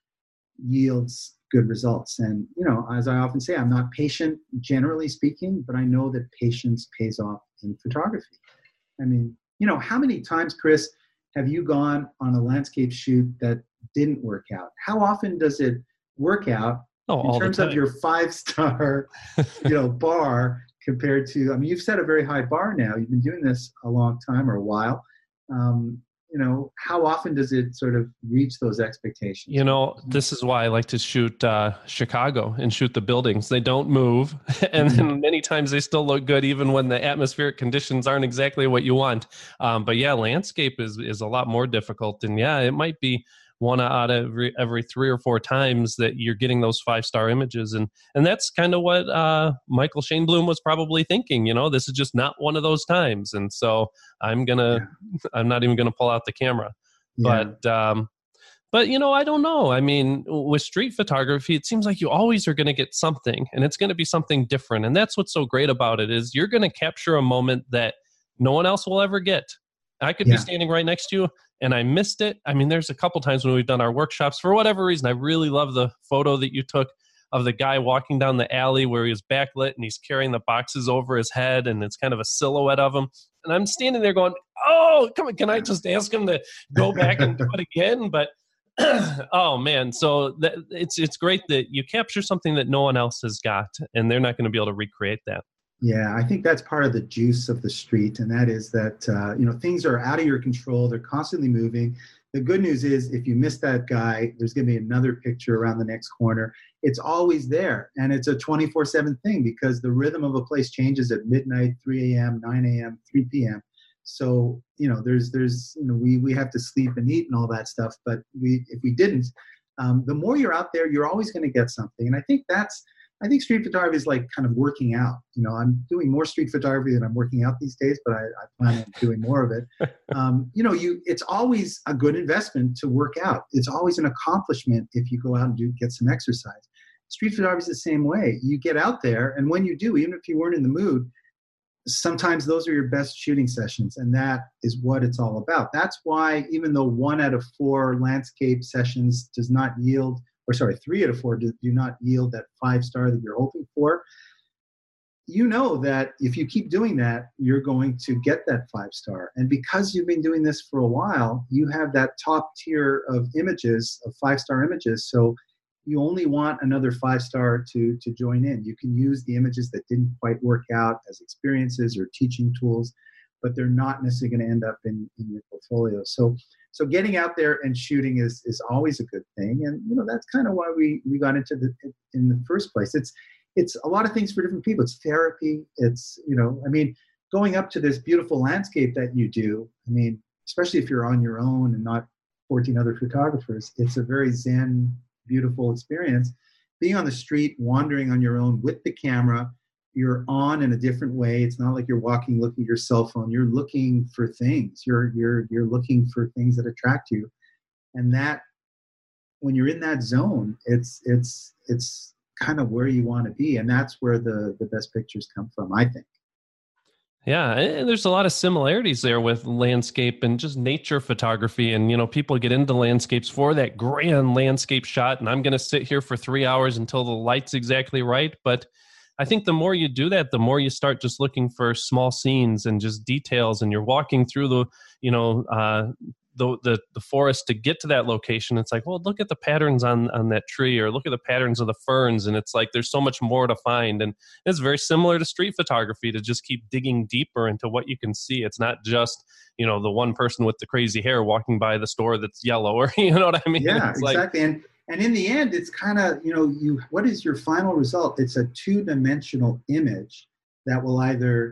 yields good results. And, you know, as I often say, I'm not patient, generally speaking, but I know that patience pays off in photography. I mean, you know, how many times, Chris, have you gone on a landscape shoot that didn't work out? How often does it work out oh, in terms of your five-star, you know, bar compared to, I mean, you've set a very high bar now. You've been doing this a long time or a while. Um, you know, how often does it sort of reach those expectations? You know, this is why I like to shoot uh, Chicago and shoot the buildings. They don't move. And then many times they still look good, even when the atmospheric conditions aren't exactly what you want. Um, but yeah, landscape is, is a lot more difficult. And yeah, it might be one out of every, every three or four times that you're getting those five-star images. And and that's kind of what uh, Michael Shane Bloom was probably thinking, you know, this is just not one of those times. And so I'm going to, yeah. I'm not even going to pull out the camera. Yeah. But, um, but, you know, I don't know. I mean, with street photography, it seems like you always are going to get something, and it's going to be something different. And that's what's so great about it, is you're going to capture a moment that no one else will ever get. I could yeah. be standing right next to you and I missed it. I mean, there's a couple times when we've done our workshops, for whatever reason, I really love the photo that you took of the guy walking down the alley where he was backlit and he's carrying the boxes over his head, and it's kind of a silhouette of him. And I'm standing there going, oh, come on, can I just ask him to go back and do it again? But oh man, so that, it's it's great that you capture something that no one else has got, and they're not going to be able to recreate that. Yeah, I think that's part of the juice of the street, and that is that uh, you know things are out of your control. They're constantly moving. The good news is, if you miss that guy, there's going to be another picture around the next corner. It's always there, and it's a twenty-four seven thing because the rhythm of a place changes at midnight, three a m, nine a m, three p m. So you know, there's there's you know we we have to sleep and eat and all that stuff, but we if we didn't, um, the more you're out there, you're always going to get something, and I think that's I think street photography is like kind of working out. You know, I'm doing more street photography than I'm working out these days, but I, I plan on doing more of it. Um, you know, you it's always a good investment to work out. It's always an accomplishment if you go out and do get some exercise. Street photography is the same way. You get out there, and when you do, even if you weren't in the mood, sometimes those are your best shooting sessions, and that is what it's all about. That's why even though one out of four landscape sessions does not yield or sorry, three out of four do, do not yield that five star that you're hoping for, you know that if you keep doing that, you're going to get that five star. And because you've been doing this for a while, you have that top tier of images, of five star images. So you only want another five star to, to join in. You can use the images that didn't quite work out as experiences or teaching tools, but they're not necessarily going to end up in, in your portfolio. So So getting out there and shooting is is always a good thing, and you know that's kind of why we we got into the in the first place. It's it's a lot of things for different people. It's therapy. It's you know I mean going up to this beautiful landscape that you do. I mean especially if you're on your own and not fourteen other photographers. It's a very zen, beautiful experience. Being on the street, wandering on your own with the camera. You're on in a different way. It's not like you're walking, looking at your cell phone. You're looking for things. You're you're you're looking for things that attract you, and that when you're in that zone, it's it's it's kind of where you want to be, and that's where the the best pictures come from, I think. Yeah, and there's a lot of similarities there with landscape and just nature photography. And, you know, people get into landscapes for that grand landscape shot, and I'm going to sit here for three hours until the light's exactly right. But I think the more you do that, the more you start just looking for small scenes and just details, and you're walking through the, you know, uh, the, the the forest to get to that location. It's like, well, look at the patterns on on that tree, or look at the patterns of the ferns, and it's like there's so much more to find. And it's very similar to street photography, to just keep digging deeper into what you can see. It's not just, you know, the one person with the crazy hair walking by the store that's yellow, or you know what I mean? Yeah, it's exactly. Like, and and in the end, it's kind of, you know, you what is your final result? It's a two-dimensional image that will either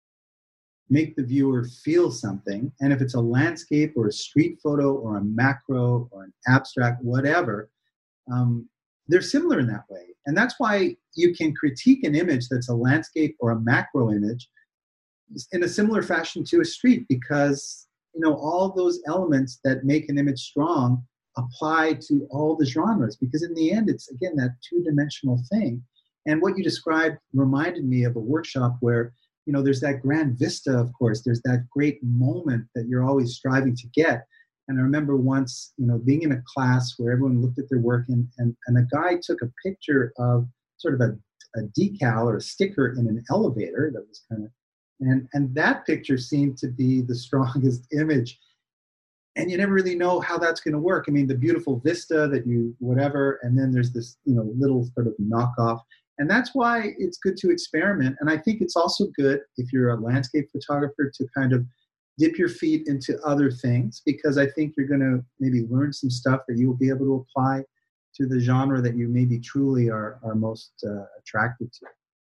make the viewer feel something. And if it's a landscape or a street photo or a macro or an abstract, whatever, um, they're similar in that way. And that's why you can critique an image that's a landscape or a macro image in a similar fashion to a street, because, you know, all those elements that make an image strong apply to all the genres, because in the end, it's, again, that two-dimensional thing. And what you described reminded me of a workshop where, you know, there's that grand vista, of course, there's that great moment that you're always striving to get. And I remember once, you know, being in a class where everyone looked at their work, and, and, and a guy took a picture of sort of a, a decal or a sticker in an elevator that was kind of, and, and that picture seemed to be the strongest image. And you never really know how that's going to work. I mean, the beautiful vista that you, whatever, and then there's this, you know, little sort of knockoff. And that's why it's good to experiment. And I think it's also good, if you're a landscape photographer, to kind of dip your feet into other things, because I think you're going to maybe learn some stuff that you will be able to apply to the genre that you maybe truly are, are most uh, attracted to.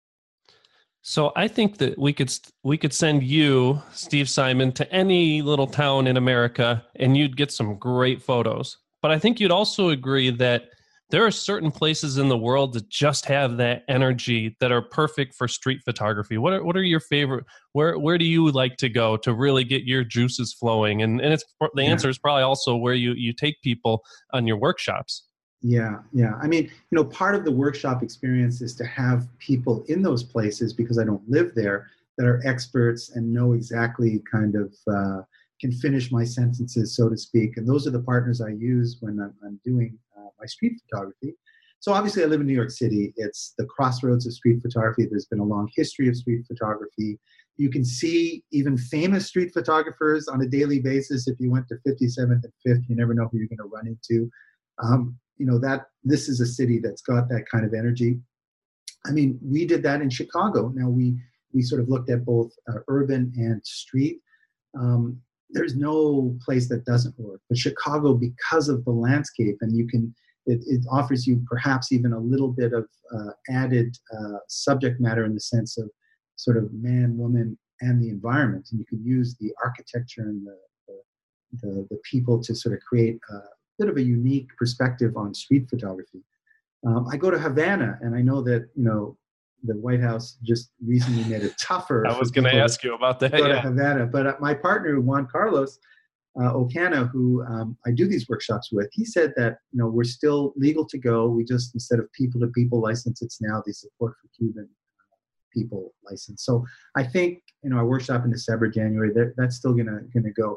So I think that we could we could send you, Steve Simon, to any little town in America, and you'd get some great photos. But I think you'd also agree that there are certain places in the world that just have that energy that are perfect for street photography. What are what are your favorite? Where where do you like to go to really get your juices flowing? And and it's the answer is probably also where you you take people on your workshops. Yeah, yeah. I mean, you know, part of the workshop experience is to have people in those places, because I don't live there, that are experts and know exactly kind of uh, can finish my sentences, so to speak. And those are the partners I use when I'm, I'm doing uh, my street photography. So obviously I live in New York City. It's the crossroads of street photography. There's been a long history of street photography. You can see even famous street photographers on a daily basis. If you went to fifty-seventh and fifth, you never know who you're going to run into. Um, you know, that this is a city that's got that kind of energy. I mean, we did that in Chicago. Now, we we sort of looked at both uh, urban and street. Um, there's no place that doesn't work. But Chicago, because of the landscape, and you can, it, it offers you perhaps even a little bit of uh, added uh, subject matter in the sense of sort of man, woman, and the environment. And you can use the architecture and the, the, the, the people to sort of create a bit of a unique perspective on street photography. Um, I go to Havana, and I know that, you know, the White House just recently made it tougher. I was going to ask you about that. To go yeah. to Havana, but uh, my partner Juan Carlos uh, Ocana, who um, I do these workshops with, he said that, you know, we're still legal to go. We just, instead of people to people license, it's now the support for Cuban people license. So I think, you know, our workshop in December, January, that, that's still gonna gonna go.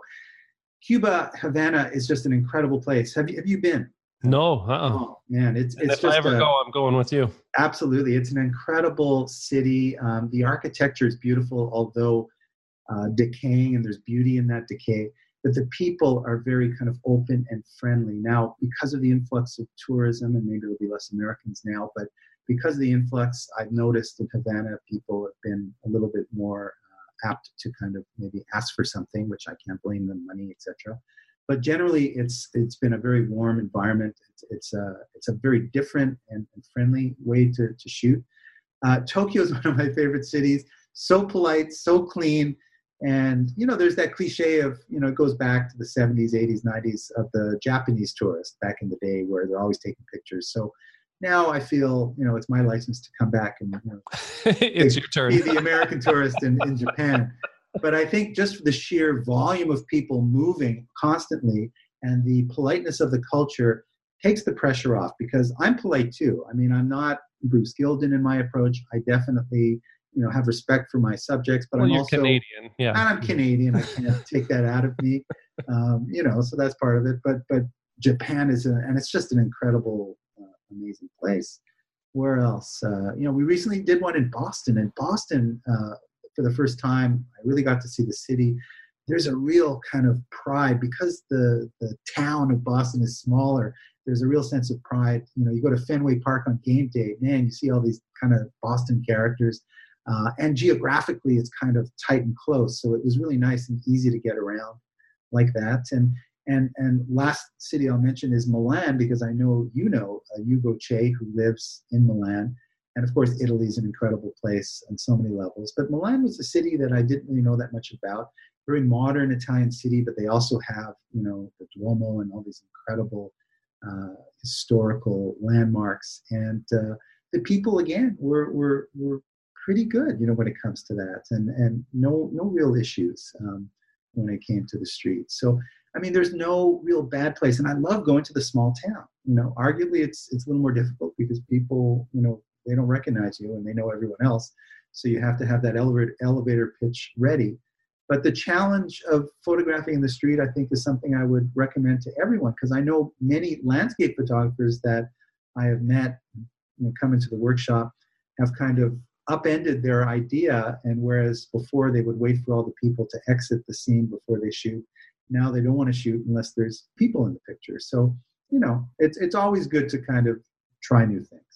Cuba, Havana is just an incredible place. Have you have you been? No, uh-uh. Oh man, it's and it's if just I ever a, go, I'm going with you. Absolutely, it's an incredible city. Um, the architecture is beautiful, although uh, decaying, and there's beauty in that decay. But the people are very kind of open and friendly now because of the influx of tourism, and maybe there'll be less Americans now. But because of the influx, I've noticed in Havana, people have been a little bit more uh, apt to kind of maybe ask for something, which I can't blame them, money, et cetera. But generally, it's it's been a very warm environment. It's it's a it's a very different and, and friendly way to to shoot. Uh, Tokyo is one of my favorite cities. So polite, so clean, and you know, there's that cliche of, you know, it goes back to the seventies, eighties, nineties of the Japanese tourist back in the day, where they're always taking pictures. So now I feel, you know, it's my license to come back and, you know, it's your turn. Be the American tourist in, in Japan. But I think just the sheer volume of people moving constantly and the politeness of the culture takes the pressure off, because I'm polite too. I mean, I'm not Bruce Gilden in my approach. I definitely, you know, have respect for my subjects, but well, I'm you're also Canadian. Yeah. And I'm Canadian. I can't take that out of me. Um, you know, so that's part of it. But but Japan is, a, and it's just an incredible, uh, amazing place. Where else? Uh, you know, we recently did one in Boston. And Boston, uh, for the first time, I really got to see the city. There's a real kind of pride because the the town of Boston is smaller. There's a real sense of pride. You know, you go to Fenway Park on game day, man, you see all these kind of Boston characters. Uh, and geographically, it's kind of tight and close. So it was really nice and easy to get around like that. And and and last city I'll mention is Milan, because I know you know uh, Hugo Che, who lives in Milan. And of course, Italy is an incredible place on so many levels. But Milan was a city that I didn't really know that much about. Very modern Italian city, but they also have, you know, the Duomo and all these incredible uh, historical landmarks. And uh, the people, again, were were were pretty good, you know, when it comes to that, and and no no real issues um, when it came to the streets. So I mean, there's no real bad place, and I love going to the small town. You know, arguably it's it's a little more difficult because people, you know, they don't recognize you and they know everyone else, so you have to have that elevator elevator pitch ready. But the challenge of photographing in the street, I think, is something I would recommend to everyone, because I know many landscape photographers that I have met, you know, come into the workshop, have kind of upended their idea, and whereas before they would wait for all the people to exit the scene before they shoot, now they don't want to shoot unless there's people in the picture. So, you know, it's it's always good to kind of try new things.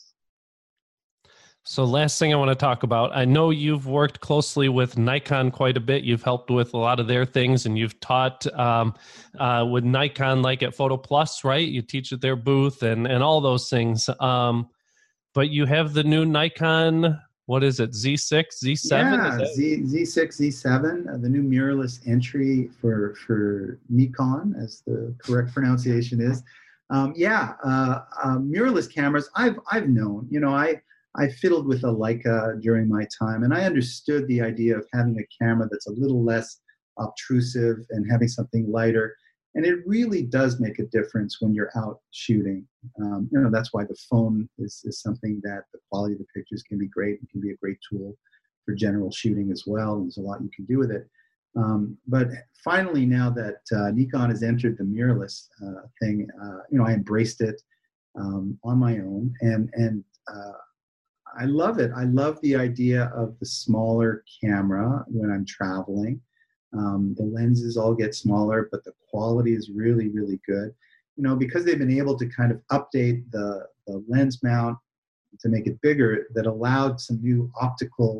So last thing I want to talk about, I know you've worked closely with Nikon quite a bit. You've helped with a lot of their things, and you've taught um, uh, with Nikon, like at Photo Plus, right? You teach at their booth and, and all those things. Um, but you have the new Nikon, what is it, Z six, Z seven? Yeah, that- Z, Z6, Z seven, uh, the new mirrorless entry for, for Nikon, as the correct pronunciation is. Um, yeah, uh, uh, mirrorless cameras, I've I've known. You know, I, I fiddled with a Leica during my time, and I understood the idea of having a camera that's a little less obtrusive and having something lighter. And it really does make a difference when you're out shooting. Um, you know, that's why the phone is, is something that the quality of the pictures can be great and can be a great tool for general shooting as well. And there's a lot you can do with it. Um, but finally, now that uh, Nikon has entered the mirrorless uh, thing, uh, you know, I embraced it um, on my own, and and uh, I love it. I love the idea of the smaller camera when I'm traveling. Um, the lenses all get smaller, but the quality is really, really good. You know, because they've been able to kind of update the, the lens mount to make it bigger, that allowed some new optical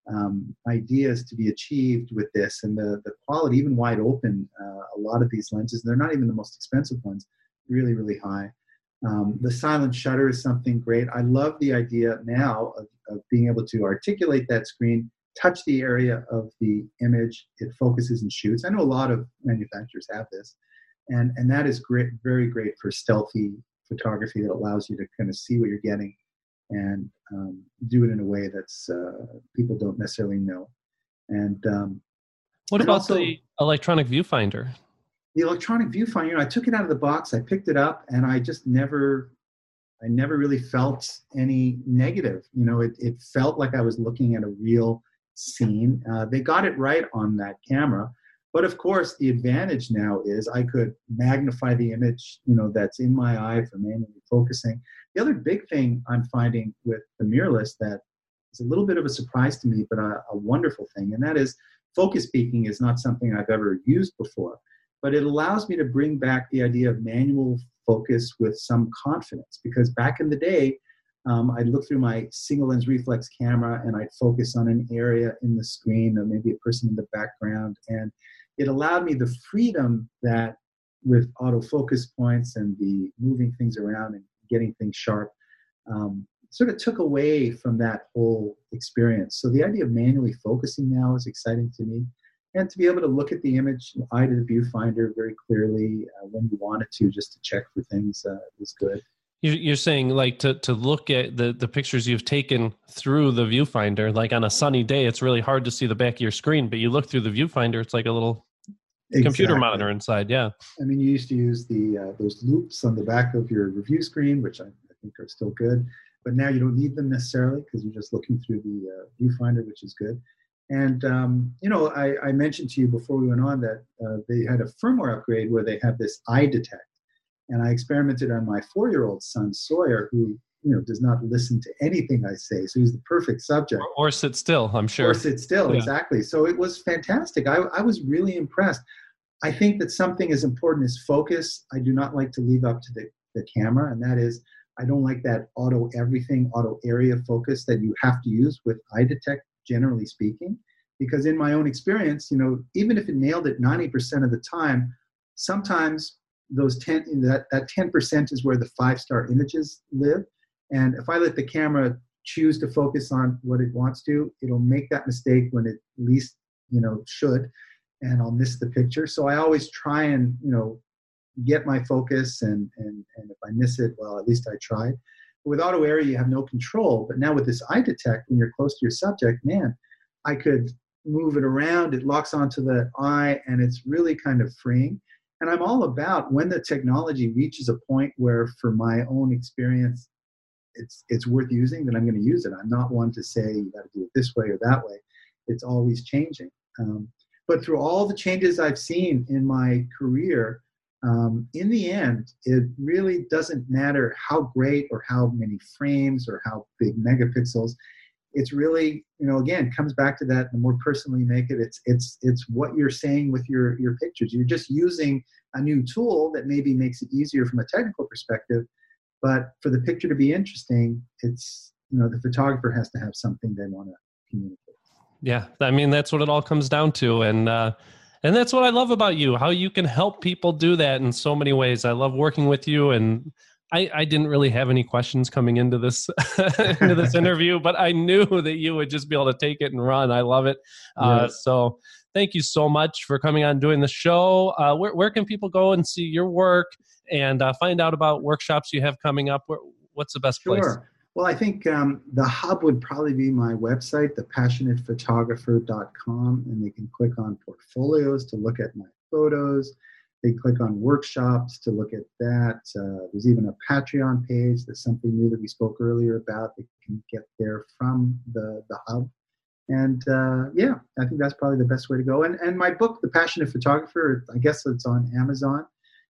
um, ideas to be achieved with this, and the the quality, even wide open. Uh, a lot of these lenses, they're not even the most expensive ones, really, really high. Um, the silent shutter is something great. I love the idea now of, of being able to articulate that screen, touch the area of the image, it focuses and shoots. I know a lot of manufacturers have this, and, and that is great, very great for stealthy photography that allows you to kind of see what you're getting and um, do it in a way that's uh, people don't necessarily know. And um, what and about also, the electronic viewfinder? The electronic viewfinder, you know, I took it out of the box, I picked it up, and I just never, I never really felt any negative. You know, it, it felt like I was looking at a real scene. Uh, they got it right on that camera. But of course, the advantage now is I could magnify the image, you know, that's in my eye for manually focusing. The other big thing I'm finding with the mirrorless that is a little bit of a surprise to me, but a, a wonderful thing, and that is focus peaking is not something I've ever used before. But it allows me to bring back the idea of manual focus with some confidence, because back in the day, um, I'd look through my single lens reflex camera and I'd focus on an area in the screen or maybe a person in the background. And it allowed me the freedom that with autofocus points and the moving things around and getting things sharp, um, sort of took away from that whole experience. So the idea of manually focusing now is exciting to me. And to be able to look at the image, eye to the viewfinder very clearly uh, when you wanted to, just to check for things uh, is good. You're saying like to, to look at the, the pictures you've taken through the viewfinder, like on a sunny day, it's really hard to see the back of your screen, but you look through the viewfinder, it's like a little exactly. computer monitor inside. Yeah. I mean, you used to use the uh, those loops on the back of your review screen, which I, I think are still good, but now you don't need them necessarily because you're just looking through the uh, viewfinder, which is good. And, um, you know, I, I mentioned to you before we went on that uh, they had a firmware upgrade where they have this eye detect. And I experimented on my four-year-old son, Sawyer, who, you know, does not listen to anything I say. So he's the perfect subject. Or, or sit still, I'm sure. Or sit still, yeah. Exactly. So it was fantastic. I, I was really impressed. I think that something as important as focus, I do not like to leave up to the, the camera. And that is, I don't like that auto everything, auto area focus that you have to use with eye detect, generally speaking, because in my own experience, you know, even if it nailed it ninety percent of the time, sometimes those ten, that, that ten percent is where the five-star images live. And if I let the camera choose to focus on what it wants to, it'll make that mistake when it least, you know, should, and I'll miss the picture. So I always try and, you know, get my focus, and, and, and if I miss it, well, at least I tried. With auto area, you have no control. But now with this eye detect, when you're close to your subject, man, I could move it around. It locks onto the eye, and it's really kind of freeing. And I'm all about when the technology reaches a point where, for my own experience, it's it's worth using, then I'm going to use it. I'm not one to say you got to do it this way or that way. It's always changing. Um, but through all the changes I've seen in my career, Um, in the end, it really doesn't matter how great or how many frames or how big megapixels. It's really, you know, again, comes back to that. The more personal you make it, it's it's it's what you're saying with your your pictures. You're just using a new tool that maybe makes it easier from a technical perspective, but for the picture to be interesting, it's, you know, the photographer has to have something they want to communicate. Yeah, I mean, that's what it all comes down to, and. Uh... And that's what I love about you, how you can help people do that in so many ways. I love working with you, and I, I didn't really have any questions coming into this into this interview, but I knew that you would just be able to take it and run. I love it. Uh, Yes. So thank you so much for coming on, doing the show. Uh, where, where can people go and see your work and uh, find out about workshops you have coming up? Where, what's the best Sure. place? Well, I think um, the hub would probably be my website, the passionate photographer dot com, and they can click on portfolios to look at my photos. They click on workshops to look at that. Uh, there's even a Patreon page. That's something new that we spoke earlier about. They can get there from the, the hub. And uh, yeah, I think that's probably the best way to go. And, and my book, The Passionate Photographer, I guess it's on Amazon.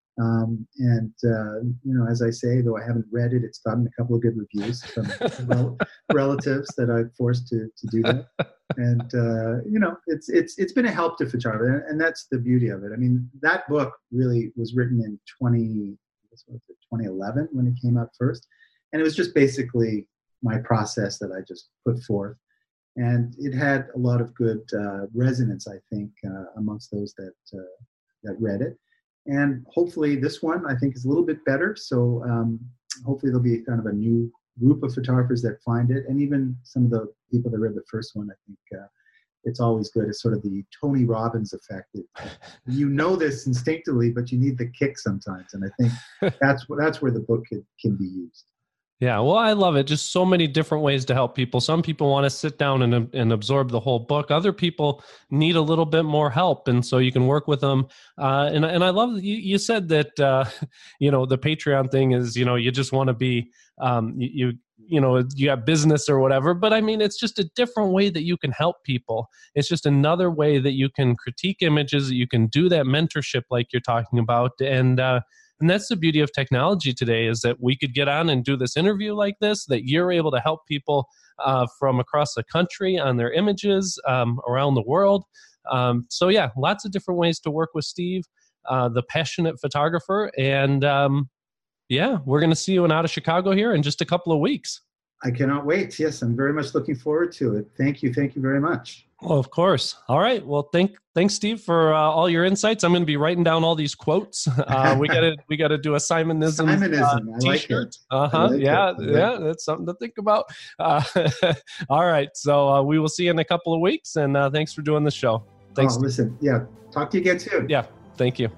Um, and, uh, you know, as I say, though I haven't read it, it's gotten a couple of good reviews from rel- relatives that I've forced to, to do that. And, uh, you know, it's, it's, it's been a help to photography, and, and that's the beauty of it. I mean, that book really was written in twenty, twenty eleven when it came out first. And it was just basically my process that I just put forth. And it had a lot of good uh, resonance, I think, uh, amongst those that uh, that read it. And hopefully this one, I think, is a little bit better. So um, hopefully there'll be kind of a new group of photographers that find it. And even some of the people that read the first one, I think uh, it's always good. It's sort of the Tony Robbins effect. It, you know this instinctively, but you need the kick sometimes. And I think that's, that's where the book can, can be used. Yeah, well, I love it. Just so many different ways to help people. Some people want to sit down and, and absorb the whole book. Other people need a little bit more help, and so you can work with them. Uh, and and I love that you, you said that uh, you know the Patreon thing is you know you just want to be um, you, you you know you have business or whatever. But I mean, it's just a different way that you can help people. It's just another way that you can critique images. That you can do that mentorship like you're talking about, and. Uh, And that's the beauty of technology today is that we could get on and do this interview like this, that you're able to help people uh, from across the country on their images um, around the world. Um, so yeah, lots of different ways to work with Steve, uh, the passionate photographer. And um, yeah, we're going to see you in Out of Chicago here in just a couple of weeks. I cannot wait. Yes, I'm very much looking forward to it. Thank you. Thank you very much. Well, of course. All right. Well, thank, thanks, Steve, for uh, all your insights. I'm going to be writing down all these quotes. Uh, we got to, we got to do a Simonism, Simonism. uh, I like t-shirt. it. Uh huh. Like yeah, it. yeah. That's something to think about. Uh, all right. So uh, we will see you in a couple of weeks, and uh, thanks for doing the show. Thanks. Oh, listen. Yeah. Talk to you again soon. Yeah. Thank you.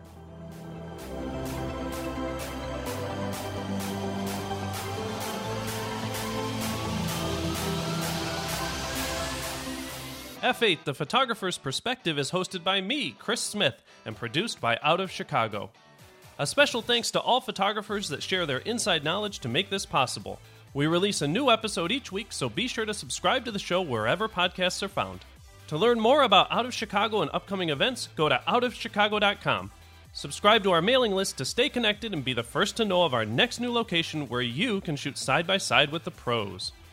F eight, The Photographer's Perspective is hosted by me, Chris Smith, and produced by Out of Chicago. A special thanks to all photographers that share their inside knowledge to make this possible. We release a new episode each week, so be sure to subscribe to the show wherever podcasts are found. To learn more about Out of Chicago and upcoming events, go to out of chicago dot com. Subscribe to our mailing list to stay connected and be the first to know of our next new location where you can shoot side by side with the pros.